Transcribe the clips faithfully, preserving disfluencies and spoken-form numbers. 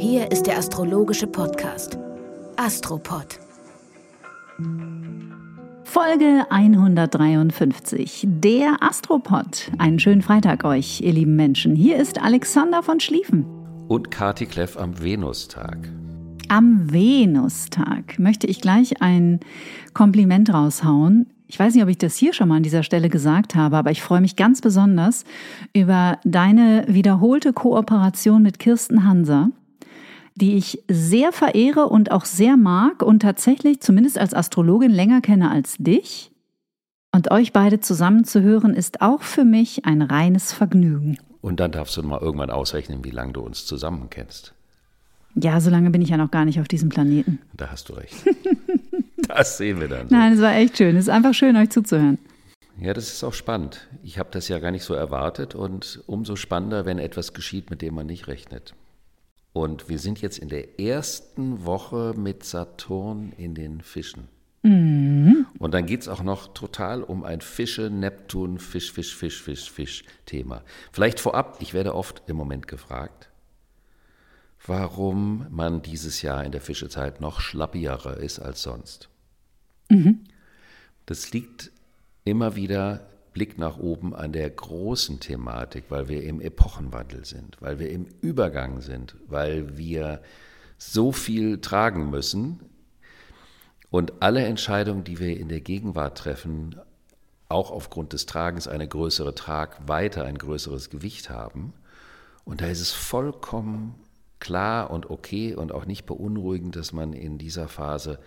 Hier ist der astrologische Podcast Astropod. Folge hundertdreiundfünfzig, der Astropod. Einen schönen Freitag euch, ihr lieben Menschen. Hier ist Alexander von Schlieffen. Und Kati Kleff am Venustag. Am Venustag möchte ich gleich ein Kompliment raushauen. Ich weiß nicht, ob ich das hier schon mal an dieser Stelle gesagt habe, aber ich freue mich ganz besonders über deine wiederholte Kooperation mit Kirsten Hanser, die ich sehr verehre und auch sehr mag und tatsächlich zumindest als Astrologin länger kenne als dich. Und euch beide zusammen zu hören, ist auch für mich ein reines Vergnügen. Und dann darfst du mal irgendwann ausrechnen, wie lange du uns zusammen kennst. Ja, so lange bin ich ja noch gar nicht auf diesem Planeten. Da hast du recht. Das sehen wir dann so. Nein, es war echt schön. Es ist einfach schön, euch zuzuhören. Ja, das ist auch spannend. Ich habe das ja gar nicht so erwartet und umso spannender, wenn etwas geschieht, mit dem man nicht rechnet. Und wir sind jetzt in der ersten Woche mit Saturn in den Fischen. Mhm. Und dann geht es auch noch total um ein Fische, Neptun, Fisch, Fisch, Fisch, Fisch, Fisch-Thema. Vielleicht vorab, ich werde oft im Moment gefragt, warum man dieses Jahr in der Fischezeit noch schlappierer ist als sonst. Mhm. Das liegt immer wieder, Blick nach oben, an der großen Thematik, weil wir im Epochenwandel sind, weil wir im Übergang sind, weil wir so viel tragen müssen und alle Entscheidungen, die wir in der Gegenwart treffen, auch aufgrund des Tragens eine größere Tragweite, ein größeres Gewicht haben. Und da ist es vollkommen klar und okay und auch nicht beunruhigend, dass man in dieser Phase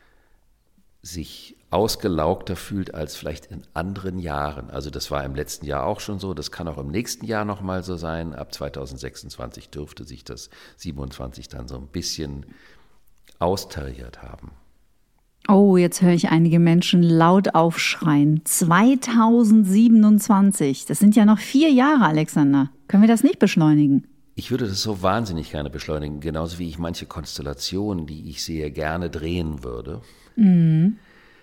sich ausgelaugter fühlt als vielleicht in anderen Jahren. Also das war im letzten Jahr auch schon so, das kann auch im nächsten Jahr nochmal so sein. Ab zweitausendsechsundzwanzig dürfte sich das siebenundzwanzig dann so ein bisschen austariert haben. Oh, jetzt höre ich einige Menschen laut aufschreien. zweitausendsiebenundzwanzig, das sind ja noch vier Jahre, Alexander. Können wir das nicht beschleunigen? Ich würde das so wahnsinnig gerne beschleunigen, genauso wie ich manche Konstellationen, die ich sehe, gerne drehen würde. Mhm.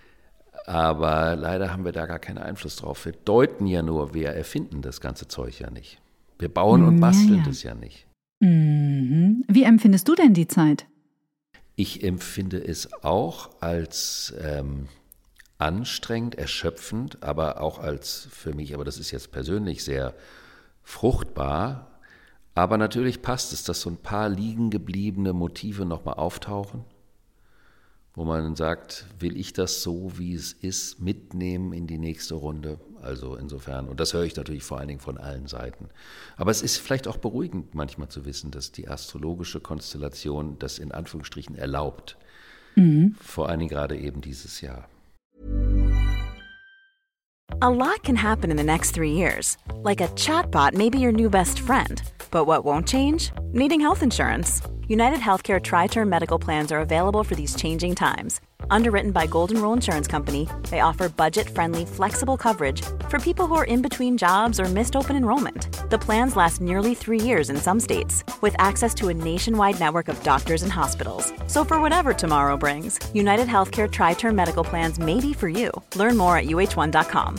Aber leider haben wir da gar keinen Einfluss drauf. Wir deuten ja nur, wir erfinden das ganze Zeug ja nicht. Wir bauen und basteln ja, ja. das ja nicht. Mhm. Wie empfindest du denn die Zeit? Ich empfinde es auch als ähm, anstrengend, erschöpfend, aber auch als für mich, aber das ist jetzt persönlich sehr fruchtbar. Aber natürlich passt es, dass so ein paar liegen gebliebene Motive nochmal auftauchen, wo man sagt, will ich das so, wie es ist, mitnehmen in die nächste Runde? Also insofern, und das höre ich natürlich vor allen Dingen von allen Seiten. Aber es ist vielleicht auch beruhigend manchmal zu wissen, dass die astrologische Konstellation das in Anführungsstrichen erlaubt. Mhm. Vor allen Dingen gerade eben dieses Jahr. A lot can happen in the next three years. Like a chatbot may be your new best friend. But what won't change? Needing health insurance. United Healthcare Tri-Term Medical Plans are available for these changing times. Underwritten by Golden Rule Insurance Company, they offer budget-friendly, flexible coverage for people who are in between jobs or missed open enrollment. The plans last nearly three years in some states, with access to a nationwide network of doctors and hospitals. So for whatever tomorrow brings, United Healthcare Tri-Term Medical Plans may be for you. Learn more at U H one dot com.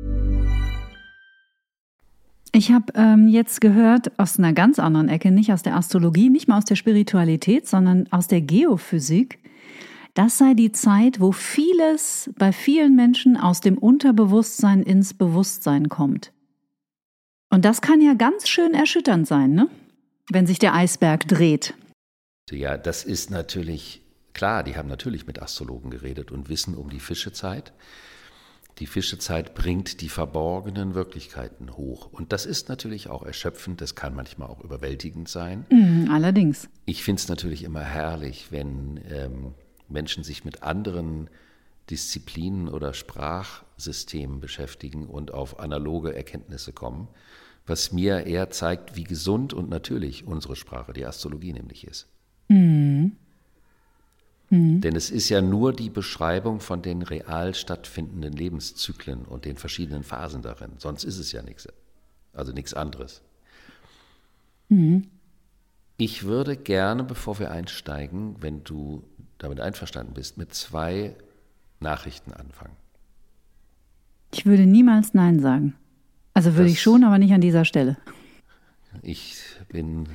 Ich habe ähm, jetzt gehört aus einer ganz anderen Ecke, nicht aus der Astrologie, nicht mal aus der Spiritualität, sondern aus der Geophysik. Das sei die Zeit, wo vieles bei vielen Menschen aus dem Unterbewusstsein ins Bewusstsein kommt. Und das kann ja ganz schön erschütternd sein, ne? Wenn sich der Eisberg dreht. Ja, das ist natürlich klar, die haben natürlich mit Astrologen geredet und wissen um die Fischezeit. Die Fischezeit bringt die verborgenen Wirklichkeiten hoch. Und das ist natürlich auch erschöpfend, das kann manchmal auch überwältigend sein. Mm, allerdings. Ich finde es natürlich immer herrlich, wenn ähm, Menschen sich mit anderen Disziplinen oder Sprachsystemen beschäftigen und auf analoge Erkenntnisse kommen, was mir eher zeigt, wie gesund und natürlich unsere Sprache, die Astrologie nämlich ist. Mm. Mhm. Denn es ist ja nur die Beschreibung von den real stattfindenden Lebenszyklen und den verschiedenen Phasen darin. Sonst ist es ja nichts, also nichts anderes. Mhm. Ich würde gerne, bevor wir einsteigen, wenn du damit einverstanden bist, mit zwei Nachrichten anfangen. Ich würde niemals Nein sagen. Also würde Das, ich schon, aber nicht an dieser Stelle. Ich bin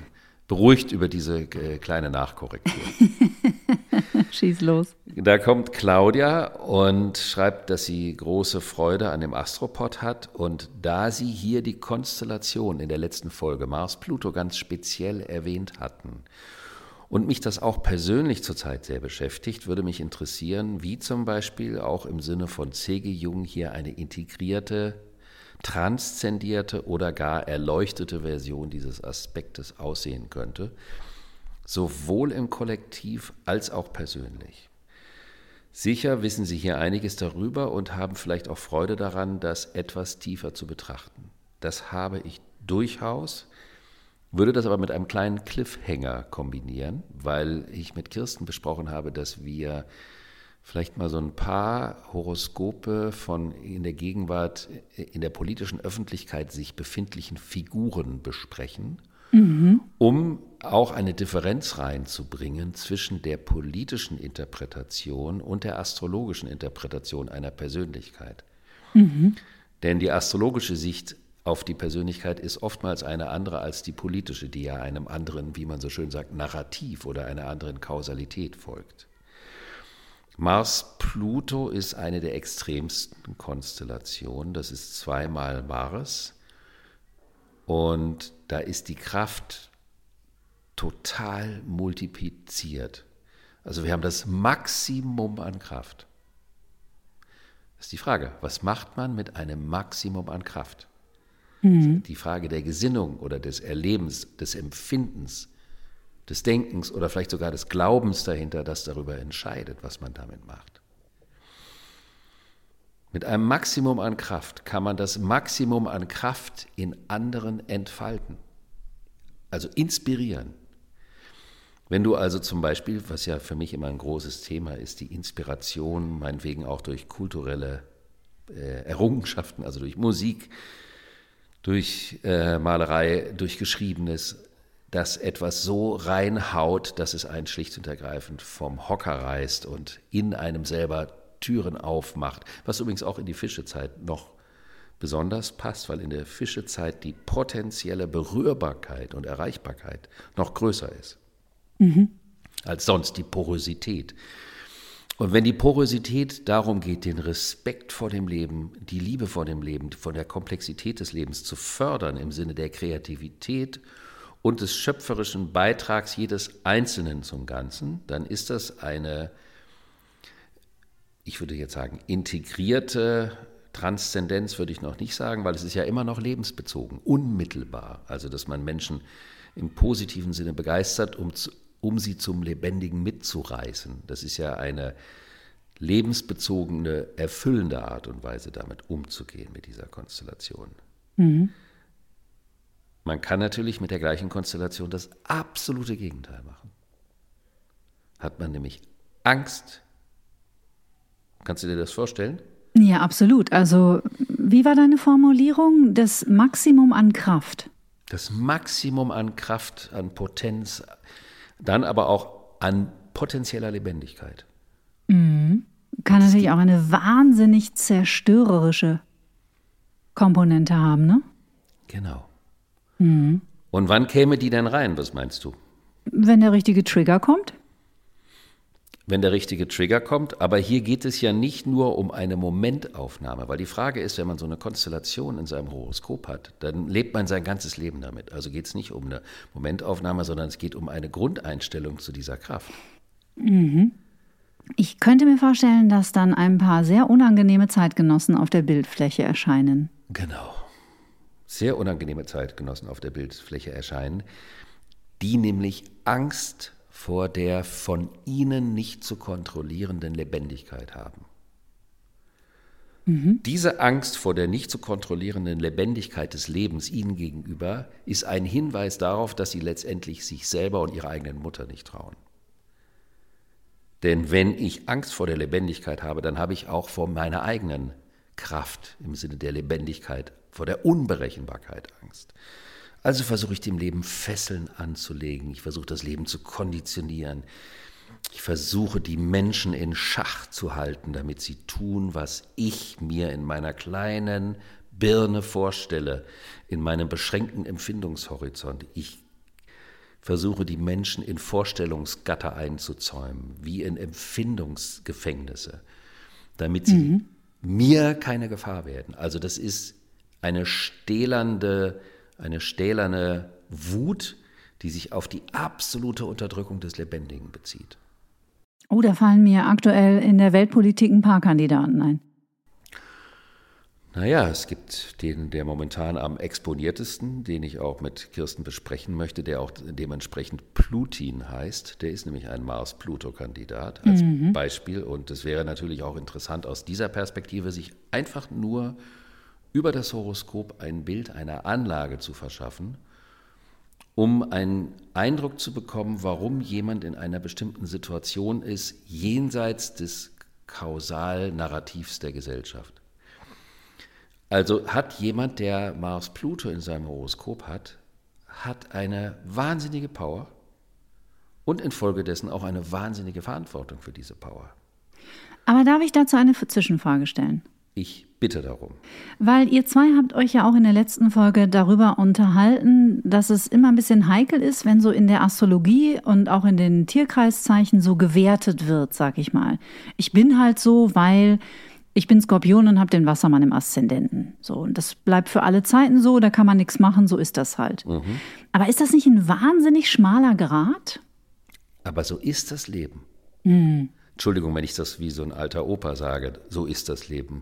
beruhigt über diese äh, kleine Nachkorrektur. Schieß los. Da kommt Claudia und schreibt, dass sie große Freude an dem Astropod hat. Und da sie hier die Konstellation in der letzten Folge Mars-Pluto ganz speziell erwähnt hatten und mich das auch persönlich zurzeit sehr beschäftigt, würde mich interessieren, wie zum Beispiel auch im Sinne von C G. Jung hier eine integrierte, transzendierte oder gar erleuchtete Version dieses Aspektes aussehen könnte, sowohl im Kollektiv als auch persönlich. Sicher wissen Sie hier einiges darüber und haben vielleicht auch Freude daran, das etwas tiefer zu betrachten. Das habe ich durchaus, würde das aber mit einem kleinen Cliffhanger kombinieren, weil ich mit Kirsten besprochen habe, dass wir vielleicht mal so ein paar Horoskope von in der Gegenwart in der politischen Öffentlichkeit sich befindlichen Figuren besprechen, mhm. um auch eine Differenz reinzubringen zwischen der politischen Interpretation und der astrologischen Interpretation einer Persönlichkeit. Mhm. Denn die astrologische Sicht auf die Persönlichkeit ist oftmals eine andere als die politische, die ja einem anderen, wie man so schön sagt, Narrativ oder einer anderen Kausalität folgt. Mars-Pluto ist eine der extremsten Konstellationen. Das ist zweimal Mars. Und da ist die Kraft total multipliziert. Also wir haben das Maximum an Kraft. Das ist die Frage, was macht man mit einem Maximum an Kraft? Mhm. Die Frage der Gesinnung oder des Erlebens, des Empfindens, des Denkens oder vielleicht sogar des Glaubens dahinter, das darüber entscheidet, was man damit macht. Mit einem Maximum an Kraft kann man das Maximum an Kraft in anderen entfalten, also inspirieren. Wenn du also zum Beispiel, was ja für mich immer ein großes Thema ist, die Inspiration, meinetwegen auch durch kulturelle äh, Errungenschaften, also durch Musik, durch äh, Malerei, durch Geschriebenes, dass etwas so reinhaut, dass es einen schlicht und ergreifend vom Hocker reißt und in einem selber Türen aufmacht, was übrigens auch in die Fischezeit noch besonders passt, weil in der Fischezeit die potenzielle Berührbarkeit und Erreichbarkeit noch größer ist, mhm. als sonst die Porosität. Und wenn die Porosität darum geht, den Respekt vor dem Leben, die Liebe vor dem Leben, von der Komplexität des Lebens zu fördern im Sinne der Kreativität und des schöpferischen Beitrags jedes Einzelnen zum Ganzen, dann ist das eine, ich würde jetzt sagen, integrierte Transzendenz, würde ich noch nicht sagen, weil es ist ja immer noch lebensbezogen, unmittelbar. Also dass man Menschen im positiven Sinne begeistert, um, zu, um sie zum Lebendigen mitzureißen. Das ist ja eine lebensbezogene, erfüllende Art und Weise, damit umzugehen mit dieser Konstellation. Mhm. Man kann natürlich mit der gleichen Konstellation das absolute Gegenteil machen. Hat man nämlich Angst. Kannst du dir das vorstellen? Ja, absolut. Also, wie war deine Formulierung? Das Maximum an Kraft. Das Maximum an Kraft, an Potenz, dann aber auch an potenzieller Lebendigkeit. Mhm. Kann das natürlich auch eine wahnsinnig zerstörerische Komponente haben, ne? Genau. Mhm. Und wann käme die denn rein, was meinst du? Wenn der richtige Trigger kommt? Wenn der richtige Trigger kommt, aber hier geht es ja nicht nur um eine Momentaufnahme, weil die Frage ist, wenn man so eine Konstellation in seinem Horoskop hat, dann lebt man sein ganzes Leben damit. Also geht es nicht um eine Momentaufnahme, sondern es geht um eine Grundeinstellung zu dieser Kraft. Mhm. Ich könnte mir vorstellen, dass dann ein paar sehr unangenehme Zeitgenossen auf der Bildfläche erscheinen. Genau. Sehr unangenehme Zeitgenossen auf der Bildfläche erscheinen, die nämlich Angst vor der von ihnen nicht zu kontrollierenden Lebendigkeit haben. Mhm. Diese Angst vor der nicht zu kontrollierenden Lebendigkeit des Lebens ihnen gegenüber ist ein Hinweis darauf, dass sie letztendlich sich selber und ihrer eigenen Mutter nicht trauen. Denn wenn ich Angst vor der Lebendigkeit habe, dann habe ich auch vor meiner eigenen Kraft im Sinne der Lebendigkeit, vor der Unberechenbarkeit Angst. Also versuche ich dem Leben Fesseln anzulegen, ich versuche das Leben zu konditionieren, ich versuche die Menschen in Schach zu halten, damit sie tun, was ich mir in meiner kleinen Birne vorstelle, in meinem beschränkten Empfindungshorizont. Ich versuche, die Menschen in Vorstellungsgatter einzuzäumen, wie in Empfindungsgefängnisse, damit sie mhm. mir keine Gefahr werden. Also das ist eine stählernde, eine stählerne Wut, die sich auf die absolute Unterdrückung des Lebendigen bezieht. Oh, da fallen mir aktuell in der Weltpolitik ein paar Kandidaten ein. Naja, es gibt den, der momentan am exponiertesten, den ich auch mit Kirsten besprechen möchte, der auch dementsprechend Plutin heißt. Der ist nämlich ein Mars-Pluto-Kandidat als mhm. Beispiel. Und es wäre natürlich auch interessant, aus dieser Perspektive sich einfach nur über das Horoskop ein Bild einer Anlage zu verschaffen, um einen Eindruck zu bekommen, warum jemand in einer bestimmten Situation ist, jenseits des Kausalnarrativs der Gesellschaft. Also hat jemand, der Mars-Pluto in seinem Horoskop hat, hat eine wahnsinnige Power und infolgedessen auch eine wahnsinnige Verantwortung für diese Power. Aber darf ich dazu eine Zwischenfrage stellen? Ich bitte darum. Weil ihr zwei habt euch ja auch in der letzten Folge darüber unterhalten, dass es immer ein bisschen heikel ist, wenn so in der Astrologie und auch in den Tierkreiszeichen so gewertet wird, sag ich mal. Ich bin halt so, weil ich bin Skorpion und habe den Wassermann im Aszendenten. So, und das bleibt für alle Zeiten so, da kann man nichts machen, so ist das halt. Mhm. Aber ist das nicht ein wahnsinnig schmaler Grat? Aber so ist das Leben. Mhm. Entschuldigung, wenn ich das wie so ein alter Opa sage, so ist das Leben.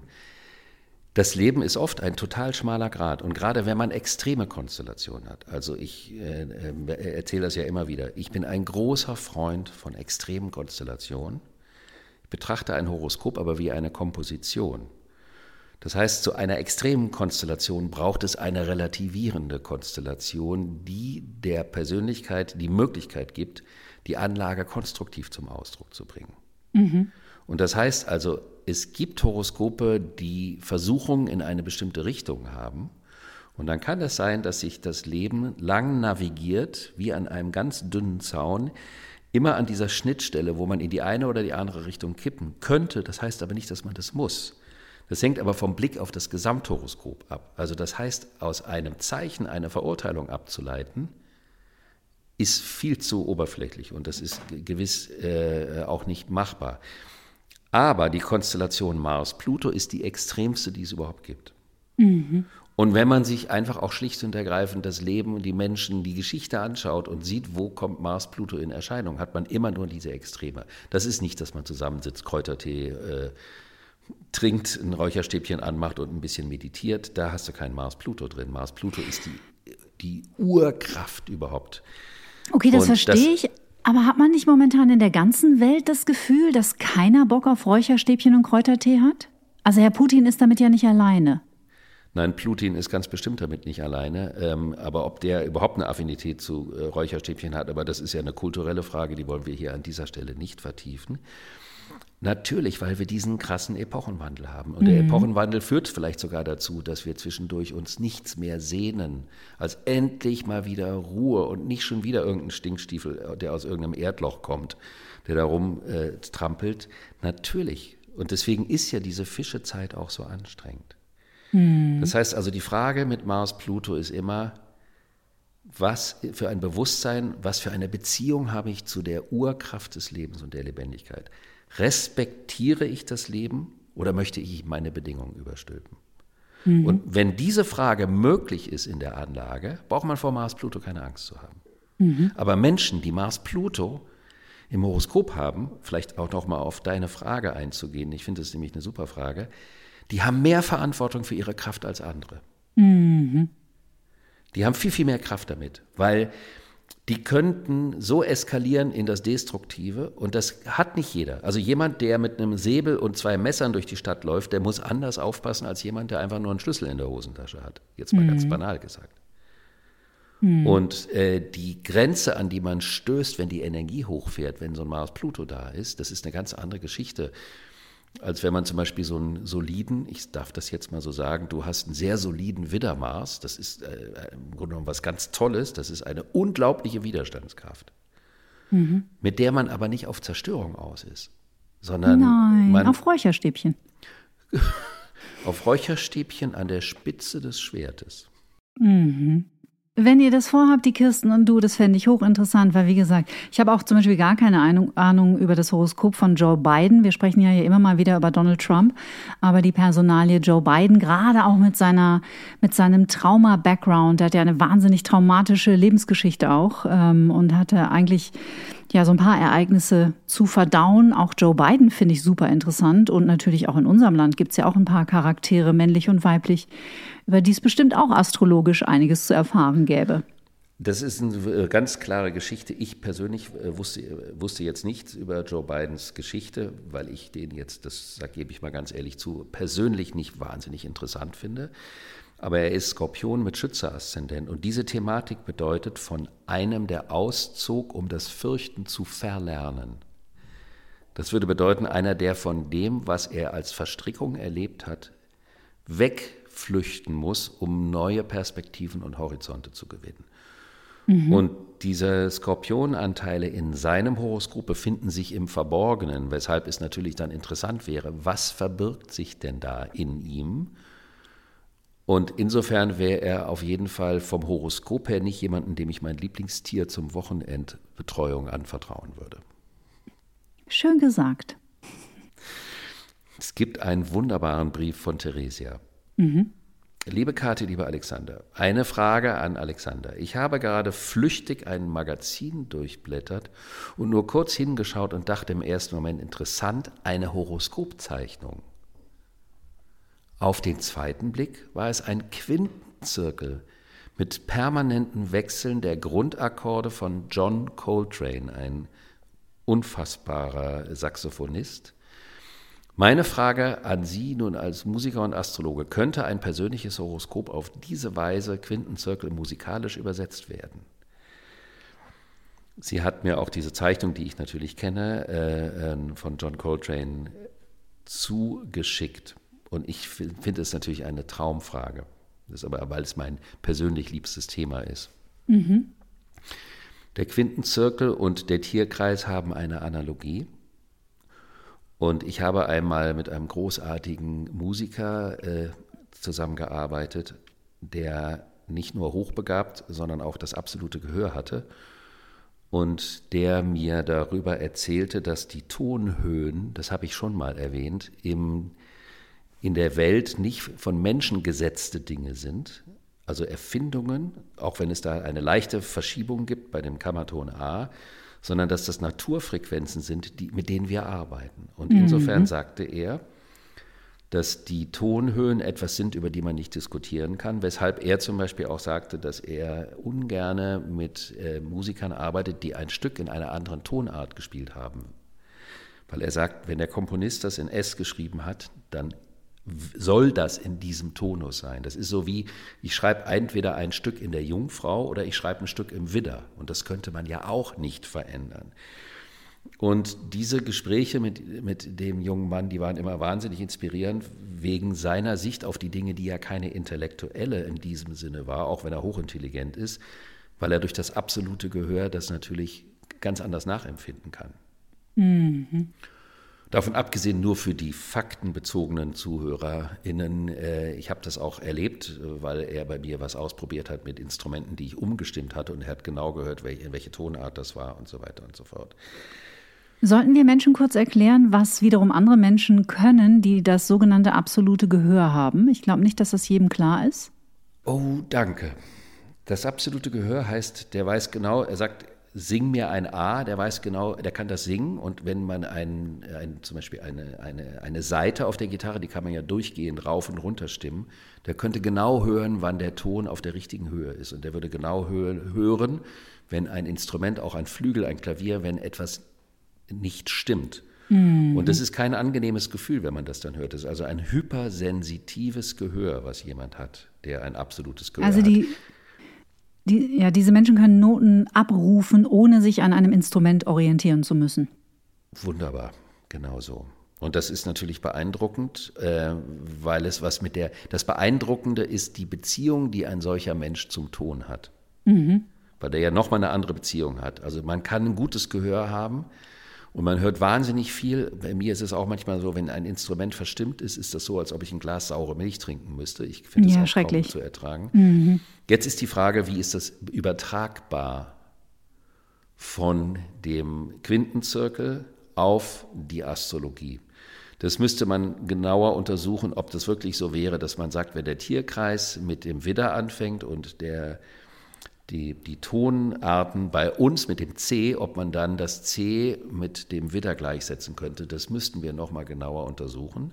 Das Leben ist oft ein total schmaler Grat. Und gerade wenn man extreme Konstellationen hat, also ich äh, äh, erzähle das ja immer wieder, ich bin ein großer Freund von extremen Konstellationen. Ich betrachte ein Horoskop aber wie eine Komposition. Das heißt, zu einer extremen Konstellation braucht es eine relativierende Konstellation, die der Persönlichkeit die Möglichkeit gibt, die Anlage konstruktiv zum Ausdruck zu bringen. Mhm. Und das heißt also, es gibt Horoskope, die Versuchungen in eine bestimmte Richtung haben. Und dann kann es sein, dass sich das Leben lang navigiert, wie an einem ganz dünnen Zaun, immer an dieser Schnittstelle, wo man in die eine oder die andere Richtung kippen könnte. Das heißt aber nicht, dass man das muss. Das hängt aber vom Blick auf das Gesamthoroskop ab. Also das heißt, aus einem Zeichen eine Verurteilung abzuleiten, ist viel zu oberflächlich und das ist gewiss äh, auch nicht machbar. Aber die Konstellation Mars-Pluto ist die extremste, die es überhaupt gibt. Mhm. Und wenn man sich einfach auch schlicht und ergreifend das Leben, die Menschen, die Geschichte anschaut und sieht, wo kommt Mars-Pluto in Erscheinung, hat man immer nur diese Extreme. Das ist nicht, dass man zusammensitzt, Kräutertee äh, trinkt, ein Räucherstäbchen anmacht und ein bisschen meditiert. Da hast du kein Mars-Pluto drin. Mars-Pluto ist die, die Urkraft überhaupt. Okay, das und verstehe ich. Aber hat man nicht momentan in der ganzen Welt das Gefühl, dass keiner Bock auf Räucherstäbchen und Kräutertee hat? Also Herr Putin ist damit ja nicht alleine. Nein, Putin ist ganz bestimmt damit nicht alleine. Ähm, aber ob der überhaupt eine Affinität zu äh, Räucherstäbchen hat, aber das ist ja eine kulturelle Frage, die wollen wir hier an dieser Stelle nicht vertiefen. Natürlich, weil wir diesen krassen Epochenwandel haben. Und der mhm. Epochenwandel führt vielleicht sogar dazu, dass wir zwischendurch uns nichts mehr sehnen, als endlich mal wieder Ruhe und nicht schon wieder irgendein Stinkstiefel, der aus irgendeinem Erdloch kommt, der da rum äh, trampelt. Natürlich. Und deswegen ist ja diese Fischezeit auch so anstrengend. Mhm. Das heißt also, die Frage mit Mars-Pluto ist immer, was für ein Bewusstsein, was für eine Beziehung habe ich zu der Urkraft des Lebens und der Lebendigkeit? Respektiere ich das Leben oder möchte ich meine Bedingungen überstülpen? Mhm. Und wenn diese Frage möglich ist in der Anlage, braucht man vor Mars-Pluto keine Angst zu haben. Mhm. Aber Menschen, die Mars-Pluto im Horoskop haben, vielleicht auch noch mal auf deine Frage einzugehen, ich finde das nämlich eine super Frage, die haben mehr Verantwortung für ihre Kraft als andere. Mhm. Die haben viel, viel mehr Kraft damit, weil die könnten so eskalieren in das Destruktive und das hat nicht jeder. Also jemand, der mit einem Säbel und zwei Messern durch die Stadt läuft, der muss anders aufpassen als jemand, der einfach nur einen Schlüssel in der Hosentasche hat. Jetzt mal mhm. ganz banal gesagt. Mhm. Und äh, die Grenze, an die man stößt, wenn die Energie hochfährt, wenn so ein Mars-Pluto da ist, das ist eine ganz andere Geschichte, als wenn man zum Beispiel so einen soliden, ich darf das jetzt mal so sagen, du hast einen sehr soliden Widder-Mars, das ist äh, im Grunde genommen was ganz Tolles, das ist eine unglaubliche Widerstandskraft, mhm. mit der man aber nicht auf Zerstörung aus ist, sondern Nein, man, auf Räucherstäbchen. auf Räucherstäbchen an der Spitze des Schwertes. Mhm. Wenn ihr das vorhabt, die Kirsten und du, das fände ich hochinteressant, weil wie gesagt, ich habe auch zum Beispiel gar keine Ahnung über das Horoskop von Joe Biden. Wir sprechen ja hier immer mal wieder über Donald Trump, aber die Personalie Joe Biden, gerade auch mit seiner, mit seinem Trauma-Background, der hat ja eine wahnsinnig traumatische Lebensgeschichte auch ähm, und hatte eigentlich ja so ein paar Ereignisse zu verdauen. Auch Joe Biden finde ich super interessant und natürlich auch in unserem Land gibt es ja auch ein paar Charaktere, männlich und weiblich, über die es bestimmt auch astrologisch einiges zu erfahren gäbe. Das ist eine ganz klare Geschichte. Ich persönlich wusste, wusste jetzt nichts über Joe Bidens Geschichte, weil ich den jetzt, das gebe ich mal ganz ehrlich zu, persönlich nicht wahnsinnig interessant finde. Aber er ist Skorpion mit Schütze-Aszendent und diese Thematik bedeutet von einem, der auszog, um das Fürchten zu verlernen. Das würde bedeuten, einer, der von dem, was er als Verstrickung erlebt hat, wegflüchten muss, um neue Perspektiven und Horizonte zu gewinnen. Mhm. Und diese Skorpionanteile in seinem Horoskop befinden sich im Verborgenen, weshalb es natürlich dann interessant wäre, was verbirgt sich denn da in ihm? Und insofern wäre er auf jeden Fall vom Horoskop her nicht jemanden, dem ich mein Lieblingstier zum Wochenendbetreuung anvertrauen würde. Schön gesagt. Es gibt einen wunderbaren Brief von Theresia. Mhm. Liebe Kathi, lieber Alexander, eine Frage an Alexander. Ich habe gerade flüchtig ein Magazin durchblättert und nur kurz hingeschaut und dachte im ersten Moment, interessant, eine Horoskopzeichnung. Auf den zweiten Blick war es ein Quintenzirkel mit permanenten Wechseln der Grundakkorde von John Coltrane, ein unfassbarer Saxophonist. Meine Frage an Sie nun als Musiker und Astrologe, könnte ein persönliches Horoskop auf diese Weise Quintenzirkel musikalisch übersetzt werden? Sie hat mir auch diese Zeichnung, die ich natürlich kenne, äh, von John Coltrane zugeschickt. Und ich finde es natürlich eine Traumfrage. Das ist aber, weil es mein persönlich liebstes Thema ist. Mhm. Der Quintenzirkel und der Tierkreis haben eine Analogie. Und ich habe einmal mit einem großartigen Musiker äh, zusammengearbeitet, der nicht nur hochbegabt, sondern auch das absolute Gehör hatte. Und der mir darüber erzählte, dass die Tonhöhen, das habe ich schon mal erwähnt, im in der Welt nicht von Menschen gesetzte Dinge sind, also Erfindungen, auch wenn es da eine leichte Verschiebung gibt bei dem Kammerton A, sondern dass das Naturfrequenzen sind, die, mit denen wir arbeiten. Und insofern mhm. sagte er, dass die Tonhöhen etwas sind, über die man nicht diskutieren kann, weshalb er zum Beispiel auch sagte, dass er ungerne mit äh, Musikern arbeitet, die ein Stück in einer anderen Tonart gespielt haben. Weil er sagt, wenn der Komponist das in S geschrieben hat, dann soll das in diesem Tonus sein. Das ist so wie, ich schreibe entweder ein Stück in der Jungfrau oder ich schreibe ein Stück im Widder. Und das könnte man ja auch nicht verändern. Und diese Gespräche mit, mit dem jungen Mann, die waren immer wahnsinnig inspirierend, wegen seiner Sicht auf die Dinge, die ja keine intellektuelle in diesem Sinne war, auch wenn er hochintelligent ist, weil er durch das absolute Gehör das natürlich ganz anders nachempfinden kann. Mhm. Davon abgesehen nur für die faktenbezogenen ZuhörerInnen, äh, ich habe das auch erlebt, weil er bei mir was ausprobiert hat mit Instrumenten, die ich umgestimmt hatte und er hat genau gehört, welche, welche Tonart das war und so weiter und so fort. Sollten wir Menschen kurz erklären, was wiederum andere Menschen können, die das sogenannte absolute Gehör haben? Ich glaube nicht, dass das jedem klar ist. Oh, danke. Das absolute Gehör heißt, der weiß genau, er sagt, sing mir ein A, der weiß genau, der kann das singen und wenn man ein, ein, zum Beispiel eine, eine, eine Saite auf der Gitarre, die kann man ja durchgehend rauf und runter stimmen, der könnte genau hören, wann der Ton auf der richtigen Höhe ist und der würde genau hören, wenn ein Instrument, auch ein Flügel, ein Klavier, wenn etwas nicht stimmt. Mhm. Und das ist kein angenehmes Gefühl, wenn man das dann hört. Das ist also ein hypersensitives Gehör, was jemand hat, der ein absolutes Gehör also hat. Die Die, ja, diese Menschen können Noten abrufen, ohne sich an einem Instrument orientieren zu müssen. Wunderbar, genau so. Und das ist natürlich beeindruckend, äh, weil es was mit der, das Beeindruckende ist die Beziehung, die ein solcher Mensch zum Ton hat. Mhm. Weil der ja nochmal eine andere Beziehung hat. Also man kann ein gutes Gehör haben Und man hört wahnsinnig viel. Bei mir ist es auch manchmal so, wenn ein Instrument verstimmt ist, ist das so, als ob ich ein Glas saure Milch trinken müsste. Ich finde das ja, auch schrecklich. kaum zu ertragen. Mhm. Jetzt ist die Frage, wie ist das übertragbar von dem Quintenzirkel auf die Astrologie? Das müsste man genauer untersuchen, ob das wirklich so wäre, dass man sagt, wenn der Tierkreis mit dem Widder anfängt und der Die, die Tonarten bei uns mit dem C, ob man dann das C mit dem Widder gleichsetzen könnte, das müssten wir noch mal genauer untersuchen.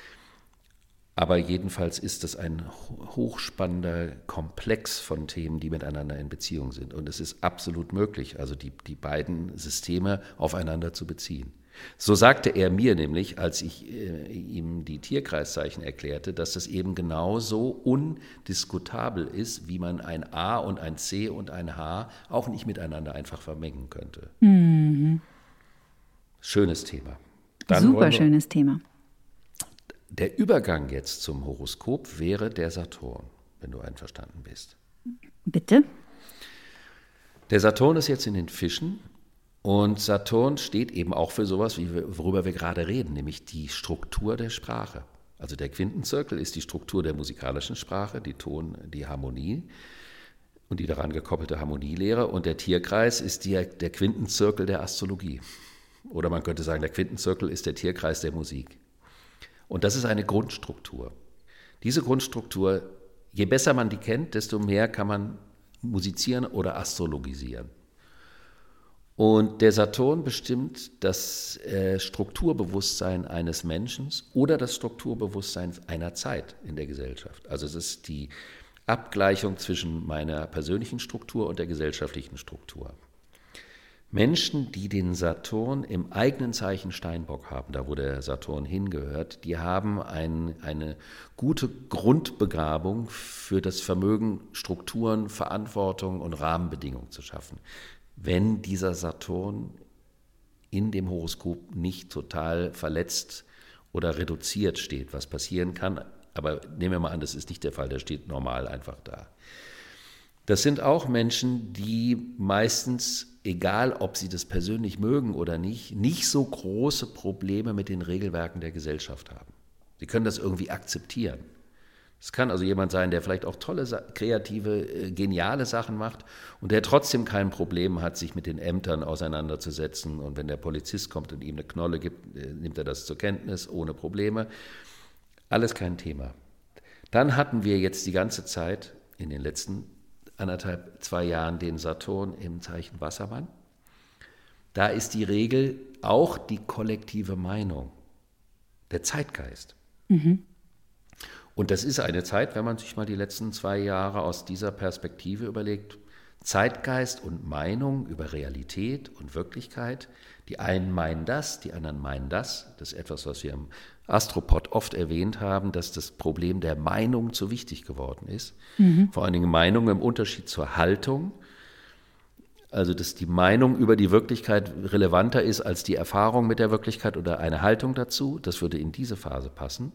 Aber jedenfalls ist das ein hochspannender Komplex von Themen, die miteinander in Beziehung sind. Und es ist absolut möglich, also die, die beiden Systeme aufeinander zu beziehen. So sagte er mir nämlich, als ich äh, ihm die Tierkreiszeichen erklärte, dass das eben genauso undiskutabel ist, wie man ein A und ein C und ein H auch nicht miteinander einfach vermengen könnte. Mhm. Schönes Thema. Dann Super schönes Thema. Der Übergang jetzt zum Horoskop wäre der Saturn, wenn du einverstanden bist. Bitte? Der Saturn ist jetzt in den Fischen. Und Saturn steht eben auch für sowas, wie wir, worüber wir gerade reden, nämlich die Struktur der Sprache. Also der Quintenzirkel ist die Struktur der musikalischen Sprache, die Ton, die Harmonie und die daran gekoppelte Harmonielehre. Und der Tierkreis ist die, der Quintenzirkel der Astrologie. Oder man könnte sagen, der Quintenzirkel ist der Tierkreis der Musik. Und das ist eine Grundstruktur. Diese Grundstruktur, je besser man die kennt, desto mehr kann man musizieren oder astrologisieren. Und der Saturn bestimmt das äh, Strukturbewusstsein eines Menschen oder das Strukturbewusstsein einer Zeit in der Gesellschaft. Also es ist die Abgleichung zwischen meiner persönlichen Struktur und der gesellschaftlichen Struktur. Menschen, die den Saturn im eigenen Zeichen Steinbock haben, da wo der Saturn hingehört, die haben ein, eine gute Grundbegabung für das Vermögen, Strukturen, Verantwortung und Rahmenbedingungen zu schaffen. Wenn dieser Saturn in dem Horoskop nicht total verletzt oder reduziert steht, was passieren kann. Aber nehmen wir mal an, das ist nicht der Fall, der steht normal einfach da. Das sind auch Menschen, die meistens, egal ob sie das persönlich mögen oder nicht, nicht so große Probleme mit den Regelwerken der Gesellschaft haben. Sie können das irgendwie akzeptieren. Es kann also jemand sein, der vielleicht auch tolle, kreative, geniale Sachen macht und der trotzdem kein Problem hat, sich mit den Ämtern auseinanderzusetzen. Und wenn der Polizist kommt und ihm eine Knolle gibt, nimmt er das zur Kenntnis, ohne Probleme. Alles kein Thema. Dann hatten wir jetzt die ganze Zeit, in den letzten anderthalb, zwei Jahren, den Saturn im Zeichen Wassermann. Da ist die Regel auch die kollektive Meinung, der Zeitgeist. Mhm. Und das ist eine Zeit, wenn man sich mal die letzten zwei Jahre aus dieser Perspektive überlegt, Zeitgeist und Meinung über Realität und Wirklichkeit. Die einen meinen das, die anderen meinen das. Das ist etwas, was wir im Astropod oft erwähnt haben, dass das Problem der Meinung zu wichtig geworden ist. Mhm. Vor allen Dingen Meinung im Unterschied zur Haltung. Also dass die Meinung über die Wirklichkeit relevanter ist als die Erfahrung mit der Wirklichkeit oder eine Haltung dazu. Das würde in diese Phase passen.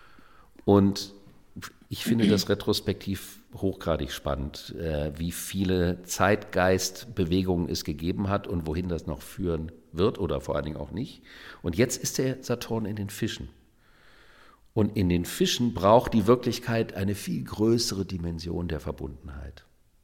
Und ich finde das retrospektiv hochgradig spannend, äh, wie viele Zeitgeistbewegungen es gegeben hat und wohin das noch führen wird oder vor allen Dingen auch nicht. Und jetzt ist der Saturn in den Fischen. Und in den Fischen braucht die Wirklichkeit eine viel größere Dimension der Verbundenheit.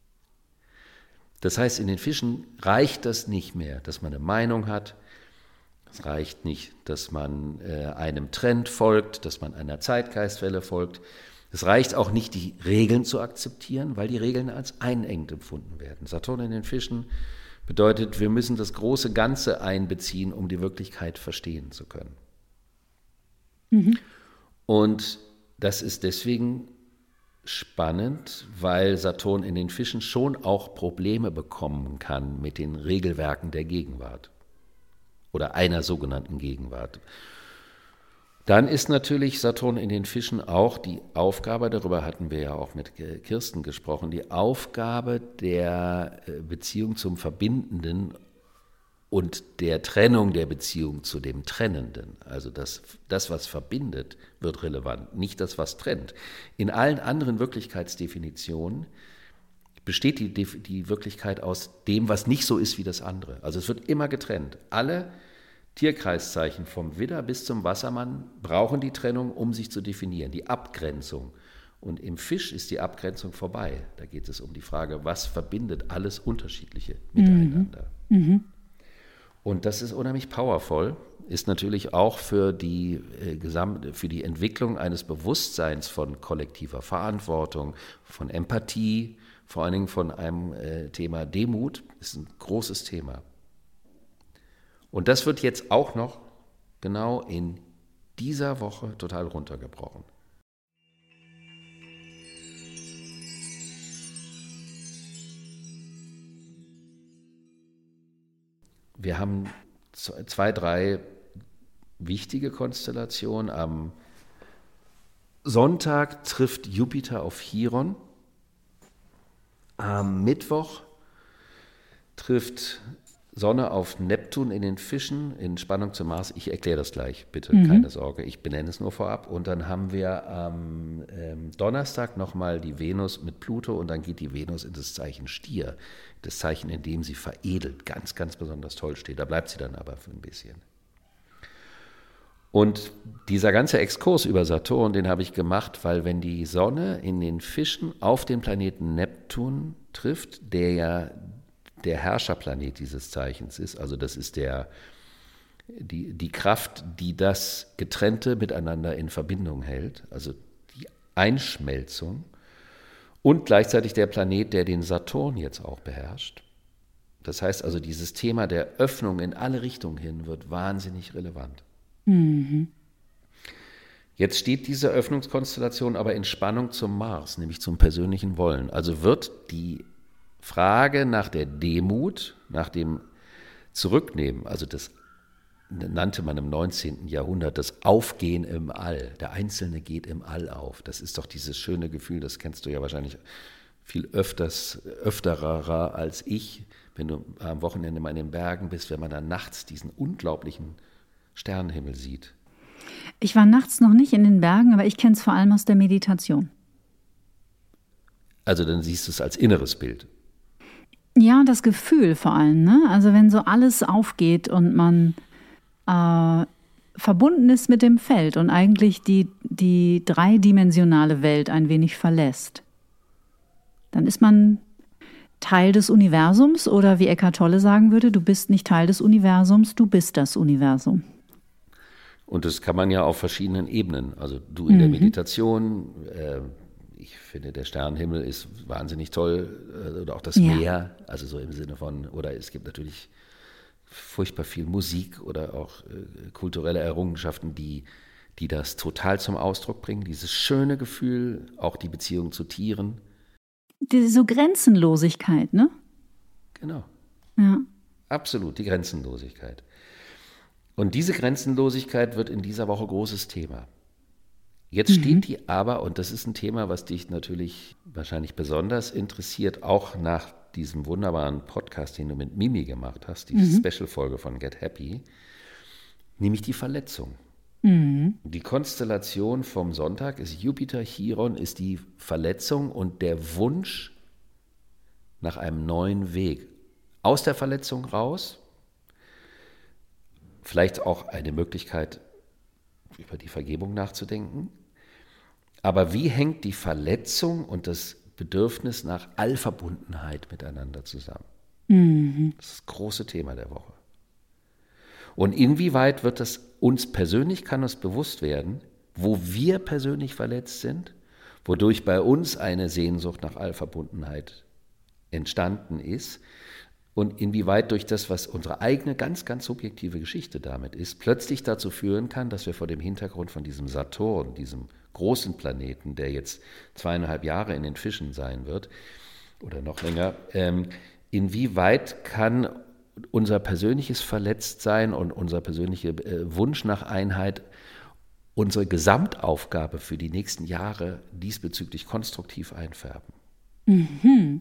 Das heißt, in den Fischen reicht das nicht mehr, dass man eine Meinung hat. Es reicht nicht, dass man äh, einem Trend folgt, dass man einer Zeitgeistwelle folgt. Es reicht auch nicht, die Regeln zu akzeptieren, weil die Regeln als einengt empfunden werden. Saturn in den Fischen bedeutet, wir müssen das große Ganze einbeziehen, um die Wirklichkeit verstehen zu können. Mhm. Und das ist deswegen spannend, weil Saturn in den Fischen schon auch Probleme bekommen kann mit den Regelwerken der Gegenwart oder einer sogenannten Gegenwart. Dann ist natürlich Saturn in den Fischen auch die Aufgabe, darüber hatten wir ja auch mit Kirsten gesprochen, die Aufgabe der Beziehung zum Verbindenden und der Trennung der Beziehung zu dem Trennenden. Also das, das, was verbindet, wird relevant, nicht das, was trennt. In allen anderen Wirklichkeitsdefinitionen besteht die, die Wirklichkeit aus dem, was nicht so ist wie das andere. Also es wird immer getrennt. Alle Tierkreiszeichen vom Widder bis zum Wassermann brauchen die Trennung, um sich zu definieren, die Abgrenzung. Und im Fisch ist die Abgrenzung vorbei. Da geht es um die Frage, was verbindet alles Unterschiedliche miteinander. Mhm. Und das ist unheimlich powerful, ist natürlich auch für die, äh, gesamte, für die Entwicklung eines Bewusstseins von kollektiver Verantwortung, von Empathie, vor allen Dingen von einem äh, Thema Demut, ist ein großes Thema. Und das wird jetzt auch noch genau in dieser Woche total runtergebrochen. Wir haben zwei, drei wichtige Konstellationen. Am Sonntag trifft Jupiter auf Chiron. Am Mittwoch trifft Sonne auf Neptun in den Fischen, in Spannung zum Mars. Ich erkläre das gleich, bitte, mhm. keine Sorge. Ich benenne es nur vorab. Und dann haben wir am ähm, Donnerstag nochmal die Venus mit Pluto und dann geht die Venus in das Zeichen Stier. Das Zeichen, in dem sie veredelt, ganz, ganz besonders toll steht. Da bleibt sie dann aber für ein bisschen. Und dieser ganze Exkurs über Saturn, den habe ich gemacht, weil wenn die Sonne in den Fischen auf den Planeten Neptun trifft, der ja der Herrscherplanet dieses Zeichens ist, also das ist der, die, die Kraft, die das Getrennte miteinander in Verbindung hält, also die Einschmelzung und gleichzeitig der Planet, der den Saturn jetzt auch beherrscht. Das heißt also, dieses Thema der Öffnung in alle Richtungen hin wird wahnsinnig relevant. Mhm. Jetzt steht diese Öffnungskonstellation aber in Spannung zum Mars, nämlich zum persönlichen Wollen. Also wird die Frage nach der Demut, nach dem Zurücknehmen, also das nannte man im neunzehnten Jahrhundert das Aufgehen im All. Der Einzelne geht im All auf. Das ist doch dieses schöne Gefühl, das kennst du ja wahrscheinlich viel öfters, öfterer als ich, wenn du am Wochenende mal in den Bergen bist, wenn man dann nachts diesen unglaublichen Sternenhimmel sieht. Ich war nachts noch nicht in den Bergen, aber ich kenne es vor allem aus der Meditation. Also dann siehst du es als inneres Bild. Ja, das Gefühl vor allem, ne? Also wenn so alles aufgeht und man äh, verbunden ist mit dem Feld und eigentlich die, die dreidimensionale Welt ein wenig verlässt, dann ist man Teil des Universums oder wie Eckhart Tolle sagen würde, du bist nicht Teil des Universums, du bist das Universum. Und das kann man ja auf verschiedenen Ebenen, also du in mhm. der Meditation, äh, ich finde, der Sternenhimmel ist wahnsinnig toll, oder auch das ja. Meer, also so im Sinne von, oder es gibt natürlich furchtbar viel Musik oder auch äh, kulturelle Errungenschaften, die, die das total zum Ausdruck bringen, dieses schöne Gefühl, auch die Beziehung zu Tieren. Diese so Grenzenlosigkeit, ne? Genau. Ja. Absolut, die Grenzenlosigkeit. Und diese Grenzenlosigkeit wird in dieser Woche großes Thema. Jetzt mhm. steht die aber, und das ist ein Thema, was dich natürlich wahrscheinlich besonders interessiert, auch nach diesem wunderbaren Podcast, den du mit Mimi gemacht hast, die mhm. Special-Folge von Get Happy, nämlich die Verletzung. Mhm. Die Konstellation vom Sonntag ist Jupiter, Chiron, ist die Verletzung und der Wunsch nach einem neuen Weg. Aus der Verletzung raus, vielleicht auch eine Möglichkeit, über die Vergebung nachzudenken. Aber wie hängt die Verletzung und das Bedürfnis nach Allverbundenheit miteinander zusammen? Mhm. Das ist das große Thema der Woche. Und inwieweit wird das uns persönlich, kann uns bewusst werden, wo wir persönlich verletzt sind, wodurch bei uns eine Sehnsucht nach Allverbundenheit entstanden ist, und inwieweit durch das, was unsere eigene ganz, ganz subjektive Geschichte damit ist, plötzlich dazu führen kann, dass wir vor dem Hintergrund von diesem Saturn, diesem großen Planeten, der jetzt zweieinhalb Jahre in den Fischen sein wird oder noch länger, ähm, inwieweit kann unser persönliches Verletztsein und unser persönlicher äh, Wunsch nach Einheit unsere Gesamtaufgabe für die nächsten Jahre diesbezüglich konstruktiv einfärben. Mhm.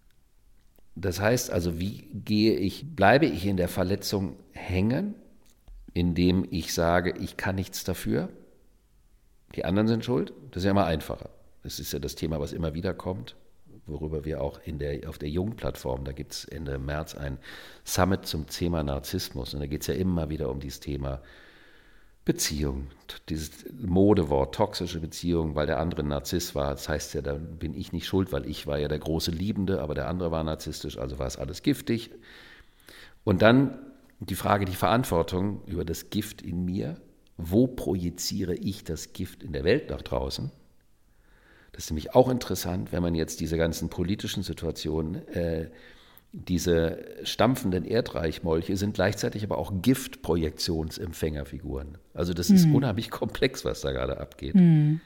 Das heißt also, wie gehe ich, bleibe ich in der Verletzung hängen, indem ich sage, ich kann nichts dafür, die anderen sind schuld? Das ist ja immer einfacher. Das ist ja das Thema, was immer wieder kommt, worüber wir auch in der, auf der Jung-Plattform, da gibt es Ende März ein Summit zum Thema Narzissmus. Und da geht es ja immer wieder um dieses Thema Beziehung, dieses Modewort, toxische Beziehung, weil der andere ein Narzisst war. Das heißt ja, da bin ich nicht schuld, weil ich war ja der große Liebende, aber der andere war narzisstisch, also war es alles giftig. Und dann die Frage, die Verantwortung über das Gift in mir. Wo projiziere ich das Gift in der Welt nach draußen? Das ist nämlich auch interessant, wenn man jetzt diese ganzen politischen Situationen, äh, diese stampfenden Erdreichmolche sind gleichzeitig aber auch Giftprojektionsempfängerfiguren. Also das ist mhm. unheimlich komplex, was da gerade abgeht. Mhm.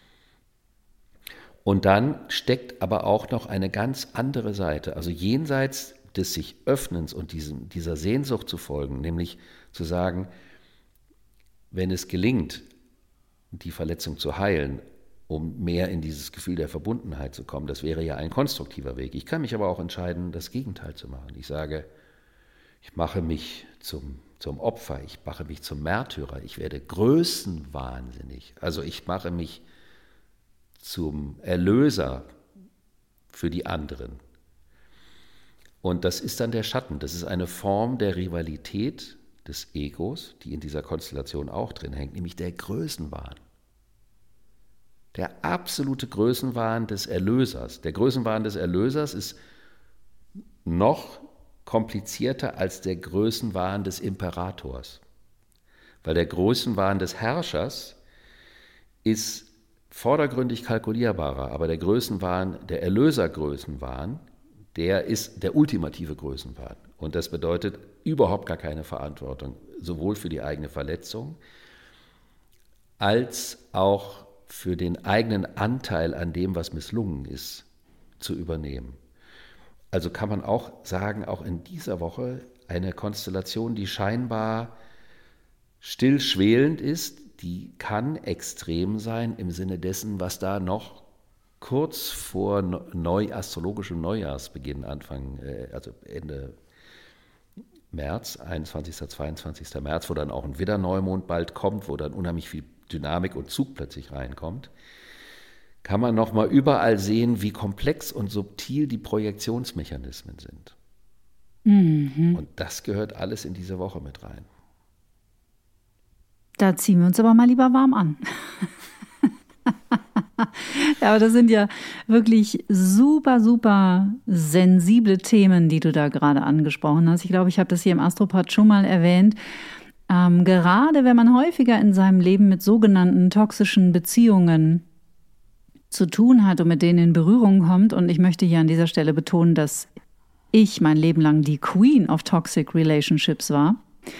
Und dann steckt aber auch noch eine ganz andere Seite, also jenseits des sich Öffnens und diesem, dieser Sehnsucht zu folgen, nämlich zu sagen, wenn es gelingt, die Verletzung zu heilen, um mehr in dieses Gefühl der Verbundenheit zu kommen, das wäre ja ein konstruktiver Weg. Ich kann mich aber auch entscheiden, das Gegenteil zu machen. Ich sage, ich mache mich zum, zum Opfer, ich mache mich zum Märtyrer, ich werde größenwahnsinnig. Also ich mache mich zum Erlöser für die anderen. Und das ist dann der Schatten, das ist eine Form der Rivalität des Egos, die in dieser Konstellation auch drin hängt, nämlich der Größenwahn. Der absolute Größenwahn des Erlösers. Der Größenwahn des Erlösers ist noch komplizierter als der Größenwahn des Imperators. Weil der Größenwahn des Herrschers ist vordergründig kalkulierbarer, aber der Größenwahn, der Erlösergrößenwahn, der ist der ultimative Größenwahn. Und das bedeutet überhaupt gar keine Verantwortung, sowohl für die eigene Verletzung als auch für den eigenen Anteil an dem, was misslungen ist, zu übernehmen. Also kann man auch sagen, auch in dieser Woche eine Konstellation, die scheinbar stillschwelend ist, die kann extrem sein im Sinne dessen, was da noch kurz vor neu, astrologischem Neujahrsbeginn, Anfang, also Ende März, einundzwanzigsten, zweiundzwanzigsten März, wo dann auch ein Widderneumond bald kommt, wo dann unheimlich viel Dynamik und Zug plötzlich reinkommt, kann man nochmal überall sehen, wie komplex und subtil die Projektionsmechanismen sind. Mhm. Und das gehört alles in diese Woche mit rein. Da ziehen wir uns aber mal lieber warm an. Ja, aber das sind ja wirklich super, super sensible Themen, die du da gerade angesprochen hast. Ich glaube, ich habe das hier im Astropod schon mal erwähnt. Ähm, gerade wenn man häufiger in seinem Leben mit sogenannten toxischen Beziehungen zu tun hat und mit denen in Berührung kommt, und ich möchte hier an dieser Stelle betonen, dass ich mein Leben lang die Queen of Toxic Relationships war,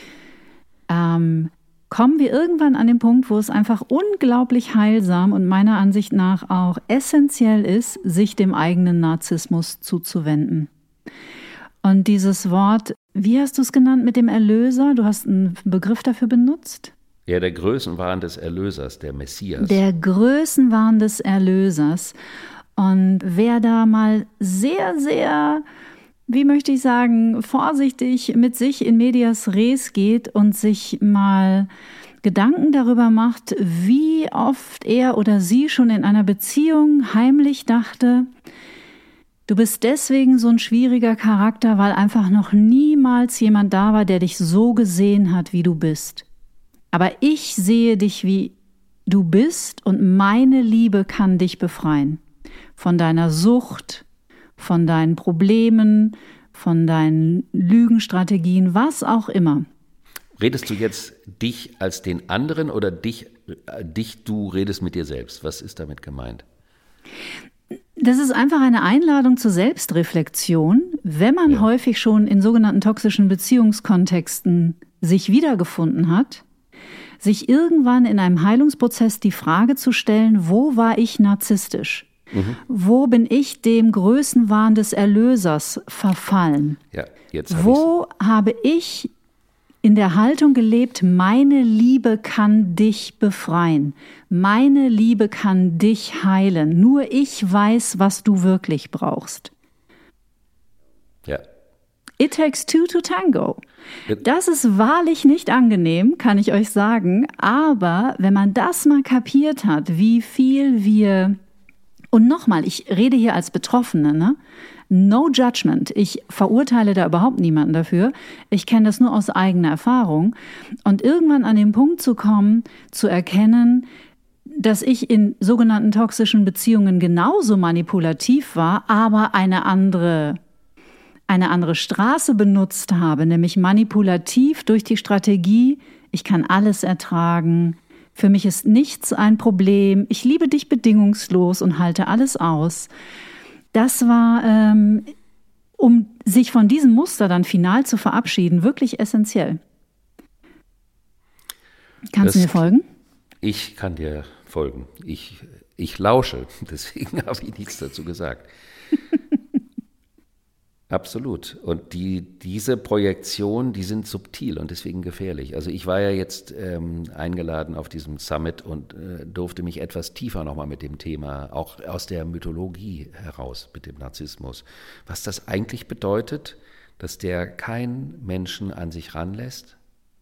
ähm, kommen wir irgendwann an den Punkt, wo es einfach unglaublich heilsam und meiner Ansicht nach auch essentiell ist, sich dem eigenen Narzissmus zuzuwenden. Und dieses Wort, wie hast du es genannt mit dem Erlöser? Du hast einen Begriff dafür benutzt? Ja, der Größenwahn des Erlösers, der Messias. Der Größenwahn des Erlösers. Und wer da mal sehr, sehr, wie möchte ich sagen, vorsichtig mit sich in medias res geht und sich mal Gedanken darüber macht, wie oft er oder sie schon in einer Beziehung heimlich dachte, du bist deswegen so ein schwieriger Charakter, weil einfach noch niemals jemand da war, der dich so gesehen hat, wie du bist. Aber ich sehe dich, wie du bist, und meine Liebe kann dich befreien. Von deiner Sucht, von deinen Problemen, von deinen Lügenstrategien, was auch immer. Redest du jetzt dich als den anderen oder dich, dich, du redest mit dir selbst? Was ist damit gemeint? Das ist einfach eine Einladung zur Selbstreflexion, wenn man ja. häufig schon in sogenannten toxischen Beziehungskontexten sich wiedergefunden hat, sich irgendwann in einem Heilungsprozess die Frage zu stellen, wo war ich narzisstisch? Mhm. Wo bin ich dem Größenwahn des Erlösers verfallen? Ja, jetzt hab Wo ich's. habe ich in der Haltung gelebt, meine Liebe kann dich befreien, meine Liebe kann dich heilen, nur ich weiß, was du wirklich brauchst. Ja. It takes two to tango. Das ist wahrlich nicht angenehm, kann ich euch sagen, aber wenn man das mal kapiert hat, wie viel wir Und nochmal, ich rede hier als Betroffene, ne? No judgment. Ich verurteile da überhaupt niemanden dafür. Ich kenne das nur aus eigener Erfahrung. Und irgendwann an den Punkt zu kommen, zu erkennen, dass ich in sogenannten toxischen Beziehungen genauso manipulativ war, aber eine andere, eine andere Straße benutzt habe, nämlich manipulativ durch die Strategie, ich kann alles ertragen, für mich ist nichts ein Problem, ich liebe dich bedingungslos und halte alles aus. Das war, ähm, um sich von diesem Muster dann final zu verabschieden, wirklich essentiell. Kannst das, du mir folgen? Ich kann dir folgen. Ich, ich lausche, deswegen habe ich nichts dazu gesagt. Absolut. Und die, diese Projektionen, die sind subtil und deswegen gefährlich. Also ich war ja jetzt ähm, eingeladen auf diesem Summit und äh, durfte mich etwas tiefer nochmal mit dem Thema, auch aus der Mythologie heraus, mit dem Narzissmus, was das eigentlich bedeutet, dass der keinen Menschen an sich ranlässt,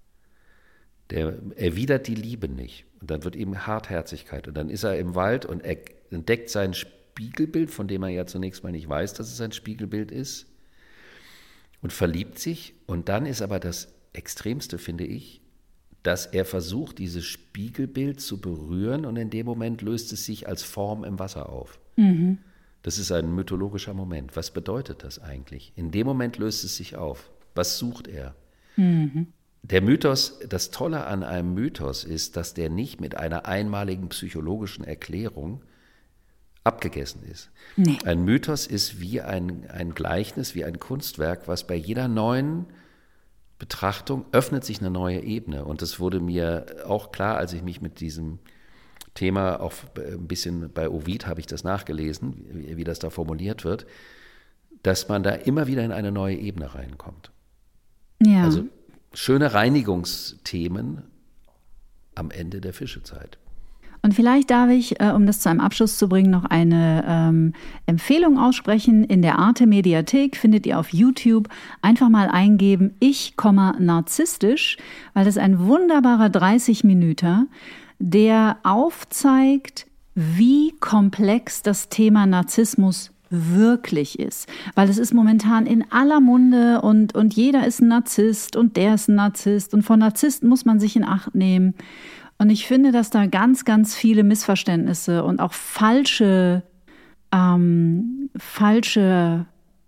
der erwidert die Liebe nicht. Und dann wird ihm Hartherzigkeit. Und dann ist er im Wald und er entdeckt sein Spiegelbild, von dem er ja zunächst mal nicht weiß, dass es ein Spiegelbild ist, und verliebt sich. Und dann ist aber das Extremste, finde ich, dass er versucht, dieses Spiegelbild zu berühren und in dem Moment löst es sich als Form im Wasser auf. Mhm. Das ist ein mythologischer Moment. Was bedeutet das eigentlich? In dem Moment löst es sich auf. Was sucht er? Mhm. Der Mythos, das Tolle an einem Mythos ist, dass der nicht mit einer einmaligen psychologischen Erklärung abgegessen ist. Nee. Ein Mythos ist wie ein, ein Gleichnis, wie ein Kunstwerk, was bei jeder neuen Betrachtung öffnet sich eine neue Ebene. Und das wurde mir auch klar, als ich mich mit diesem Thema, auch ein bisschen bei Ovid habe ich das nachgelesen, wie, wie das da formuliert wird, dass man da immer wieder in eine neue Ebene reinkommt. Ja. Also schöne Reinigungsthemen am Ende der Fischezeit. Und vielleicht darf ich, äh, um das zu einem Abschluss zu bringen, noch eine ähm, Empfehlung aussprechen. In der Arte-Mediathek findet ihr auf YouTube einfach mal eingeben, ich, narzisstisch, weil das ein wunderbarer dreißig Minuten, der aufzeigt, wie komplex das Thema Narzissmus wirklich ist. Weil es ist momentan in aller Munde und, und jeder ist ein Narzisst und der ist ein Narzisst und von Narzissten muss man sich in Acht nehmen. Und ich finde, dass da ganz, ganz viele Missverständnisse und auch falsche, ähm, falsche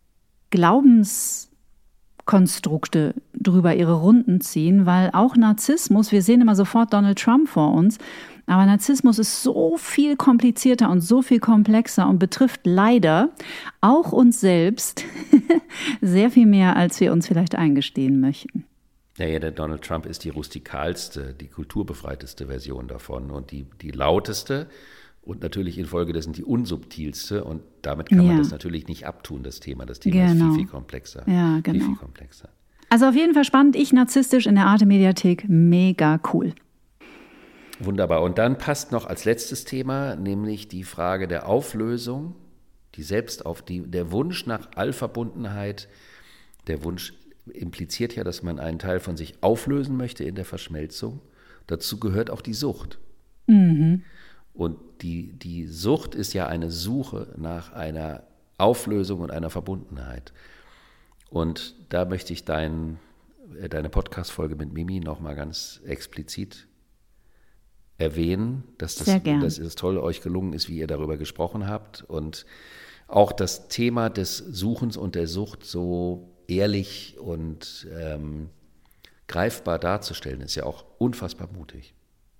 Glaubenskonstrukte drüber ihre Runden ziehen, weil auch Narzissmus, wir sehen immer sofort Donald Trump vor uns, aber Narzissmus ist so viel komplizierter und so viel komplexer und betrifft leider auch uns selbst sehr viel mehr, als wir uns vielleicht eingestehen möchten. Naja, der Donald Trump ist die rustikalste, die kulturbefreiteste Version davon und die, die lauteste und natürlich infolgedessen die unsubtilste. Und damit kann man ja. das natürlich nicht abtun, das Thema. Das Thema genau. ist viel, viel komplexer. Ja, genau. Viel, viel komplexer. Also auf jeden Fall spannend. Ich narzisstisch in der Arte-Mediathek. Mega cool. Wunderbar. Und dann passt noch als letztes Thema, nämlich die Frage der Auflösung, die Selbstauf, die, der Wunsch nach Allverbundenheit, der Wunsch impliziert ja, dass man einen Teil von sich auflösen möchte in der Verschmelzung. Dazu gehört auch die Sucht. Mhm. Und die, die Sucht ist ja eine Suche nach einer Auflösung und einer Verbundenheit. Und da möchte ich dein, deine Podcast-Folge mit Mimi nochmal ganz explizit erwähnen, dass das, dass es toll euch gelungen ist, wie ihr darüber gesprochen habt. Und auch das Thema des Suchens und der Sucht so ehrlich und ähm, greifbar darzustellen, ist ja auch unfassbar mutig.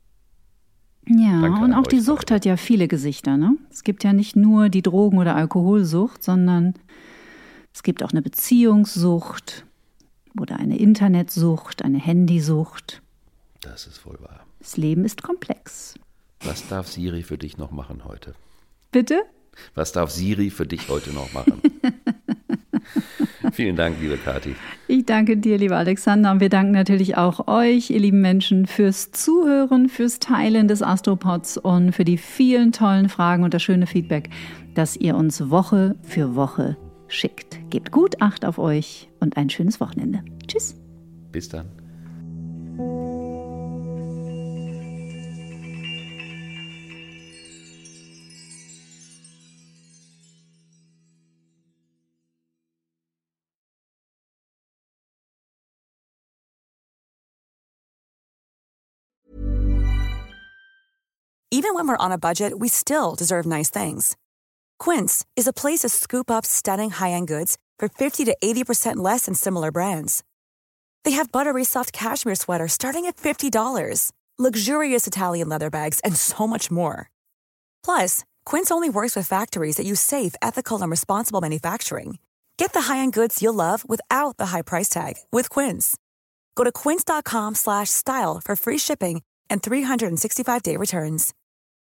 Ja, Danke und auch die Sucht beide. Hat ja viele Gesichter, ne? Es gibt ja nicht nur die Drogen- oder Alkoholsucht, sondern es gibt auch eine Beziehungssucht oder eine Internetsucht, eine Handysucht. Das ist wohl wahr. Das Leben ist komplex. Was darf Siri für dich noch machen heute? Bitte? Was darf Siri für dich heute noch machen? Vielen Dank, liebe Kathi. Ich danke dir, lieber Alexander. Und wir danken natürlich auch euch, ihr lieben Menschen, fürs Zuhören, fürs Teilen des Astropods und für die vielen tollen Fragen und das schöne Feedback, das ihr uns Woche für Woche schickt. Gebt gut Acht auf euch und ein schönes Wochenende. Tschüss. Bis dann. Even when we're on a budget, we still deserve nice things. Quince is a place to scoop up stunning high-end goods for fifty to eighty percent less than similar brands. They have buttery soft cashmere sweaters starting at fifty dollars, luxurious Italian leather bags, and so much more. Plus, Quince only works with factories that use safe, ethical, and responsible manufacturing. Get the high-end goods you'll love without the high price tag with Quince. Go to quince.com slash style for free shipping and three sixty-five day returns.